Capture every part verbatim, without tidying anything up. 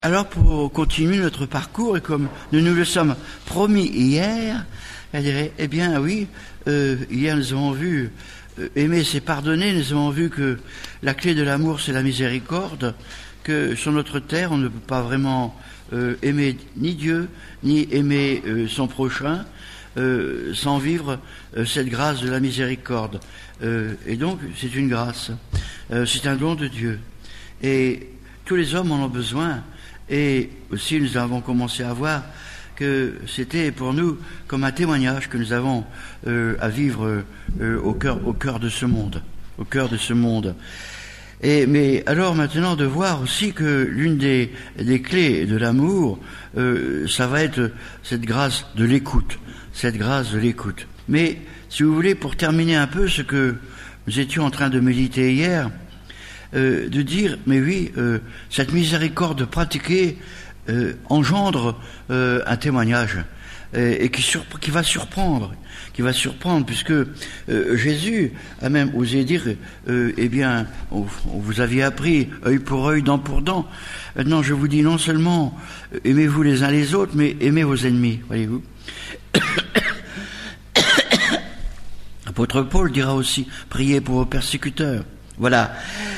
Alors pour continuer notre parcours, et comme nous nous le sommes promis hier, elle dirait, eh bien oui, euh, hier nous avons vu euh, aimer c'est pardonner, nous avons vu que la clé de l'amour c'est la miséricorde, que sur notre terre on ne peut pas vraiment euh, aimer ni Dieu, ni aimer euh, son prochain, euh, sans vivre euh, cette grâce de la miséricorde. Euh, et donc c'est une grâce, euh, c'est un don de Dieu. Et tous les hommes en ont besoin. Et aussi, nous avons commencé à voir que c'était pour nous comme un témoignage que nous avons euh, à vivre euh, au cœur, au cœur de ce monde, au cœur de ce monde. Et mais alors maintenant de voir aussi que l'une des, des clés de l'amour, euh, ça va être cette grâce de l'écoute, cette grâce de l'écoute. Mais si vous voulez, pour terminer un peu ce que nous étions en train de méditer hier. Euh, de dire, mais oui, euh, cette miséricorde pratiquée euh, engendre euh, un témoignage euh, et qui, sur, qui va surprendre, qui va surprendre, puisque euh, Jésus a même osé dire, euh, eh bien, on, on vous aviez appris œil pour œil, dent pour dent. Maintenant, je vous dis non seulement euh, aimez-vous les uns les autres, mais aimez vos ennemis, voyez-vous. L'apôtre Paul dira aussi, priez pour vos persécuteurs. Voilà.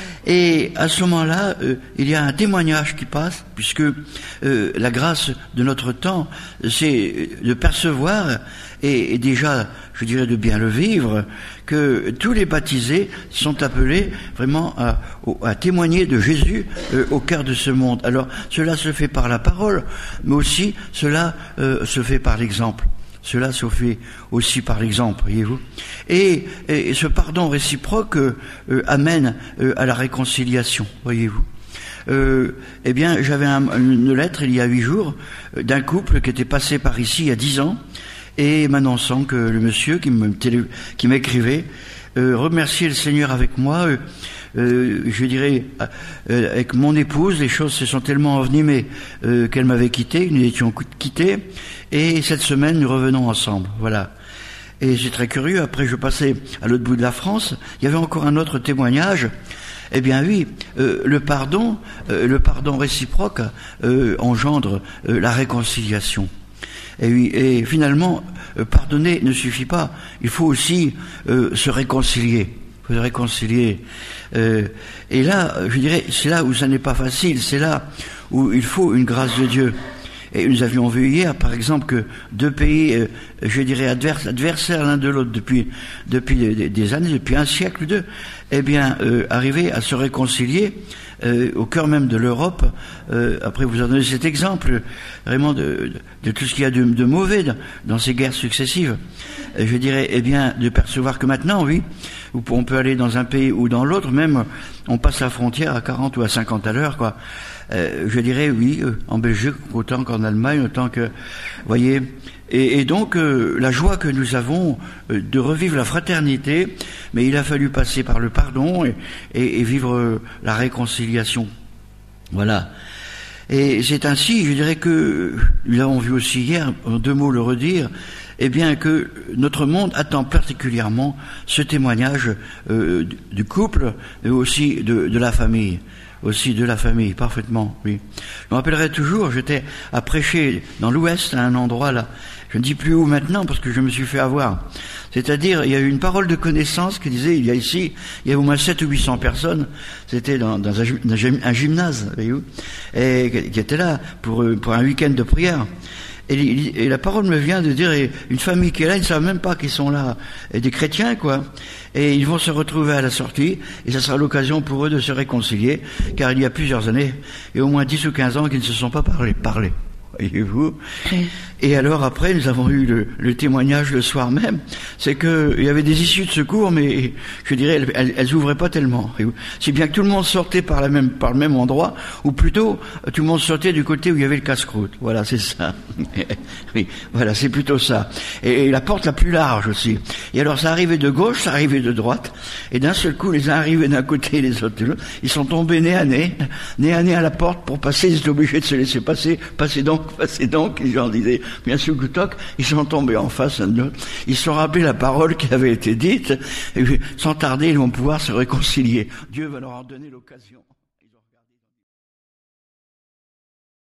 Et à ce moment-là, euh, il y a un témoignage qui passe, puisque euh, la grâce de notre temps, c'est de percevoir, et, et déjà, je dirais de bien le vivre, que tous les baptisés sont appelés vraiment à, à témoigner de Jésus euh, au cœur de ce monde. Alors, cela se fait par la parole, mais aussi cela euh, se fait par l'exemple. Cela se fait aussi par l'exemple, voyez-vous. Et, et ce pardon réciproque euh, amène euh, à la réconciliation, voyez-vous. Euh, eh bien, j'avais un, une lettre il y a huit jours euh, d'un couple qui était passé par ici il y a dix ans et m'annonçant que le monsieur qui me télé, qui m'écrivait euh, remercier le Seigneur avec moi. Euh, Euh, je dirais, euh, avec mon épouse, les choses se sont tellement envenimées euh, qu'elle m'avait quitté, nous étions quittés, et cette semaine, nous revenons ensemble, voilà. Et c'est très curieux, après je passais à l'autre bout de la France, il y avait encore un autre témoignage. Eh bien oui, euh, le pardon, euh, le pardon réciproque euh, engendre euh, la réconciliation. Et, oui, et finalement, euh, pardonner ne suffit pas, il faut aussi euh, se réconcilier. Il faut se réconcilier. Euh, et là, je dirais, c'est là où ça n'est pas facile, c'est là où il faut une grâce de Dieu. Et nous avions vu hier, par exemple, que deux pays, euh, je dirais, advers, adversaires l'un de l'autre depuis, depuis des, des années, depuis un siècle ou deux, eh bien, euh, arriver à se réconcilier euh, au cœur même de l'Europe. Euh, après, vous en donnez cet exemple, vraiment, de, de, de tout ce qu'il y a de, de mauvais dans, dans ces guerres successives. Et je dirais, eh bien, de percevoir que maintenant, oui, on peut aller dans un pays ou dans l'autre, même, on passe la frontière à quarante ou à cinquante à l'heure, quoi. Euh, je dirais oui, euh, en Belgique autant qu'en Allemagne, autant que, voyez, et, et donc euh, la joie que nous avons euh, de revivre la fraternité, mais il a fallu passer par le pardon et, et, et vivre euh, la réconciliation. Voilà. Et c'est ainsi, je dirais que nous l'avons vu aussi hier, en deux mots le redire, eh bien que notre monde attend particulièrement ce témoignage euh, du couple, mais aussi de, de la famille. Aussi de la famille, parfaitement, oui. Je me rappellerai toujours, j'étais à prêcher dans l'Ouest, à un endroit là, je ne dis plus où maintenant parce que je me suis fait avoir. C'est-à-dire, il y a eu une parole de connaissance qui disait, il y a ici, il y a au moins sept ou huit cents personnes, c'était dans, dans un, un gymnase, voyez-vous, et qui était là pour, pour un week-end de prière. Et, et la parole me vient de dire, une famille qui est là, ils ne savent même pas qu'ils sont là, et des chrétiens, quoi. Et ils vont se retrouver à la sortie, et ça sera l'occasion pour eux de se réconcilier, car il y a plusieurs années, et au moins dix ou quinze ans qu'ils ne se sont pas parlé, parlé. Voyez-vous. Oui. Et alors après, nous avons eu le, le témoignage le soir même, c'est que il y avait des issues de secours, mais je dirais, elles, elles, elles ouvraient pas tellement. Si bien que tout le monde sortait par la même, par le même endroit, ou plutôt, tout le monde sortait du côté où il y avait le casse-croûte. Voilà, c'est ça. Oui, voilà, c'est plutôt ça. Et, et la porte la plus large aussi. Et alors, ça arrivait de gauche, ça arrivait de droite, et d'un seul coup, les uns arrivaient d'un côté et les autres de l'autre. Ils sont tombés nez à nez, nez à nez à la porte pour passer, ils étaient obligés de se laisser passer, passer donc, passer donc, ils leur disaient, bien sûr, Goutoc, ils sont tombés en face l'un de l'autre, ils se sont rappelés la parole qui avait été dite, et sans tarder, ils vont pouvoir se réconcilier. Dieu va leur en donner l'occasion.